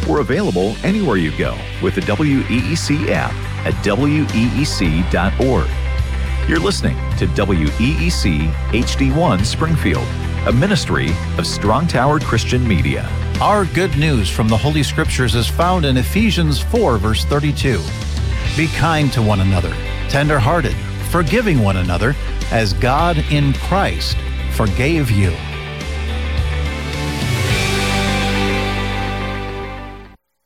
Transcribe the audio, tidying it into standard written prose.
We're available anywhere you go with the WEEC app at weec.org. You're listening to WEEC HD1 Springfield, a ministry of Strong Tower Christian Media. Our good news from the Holy Scriptures is found in Ephesians 4, verse 32. Be kind to one another, tender-hearted, forgiving one another, as God in Christ forgave you.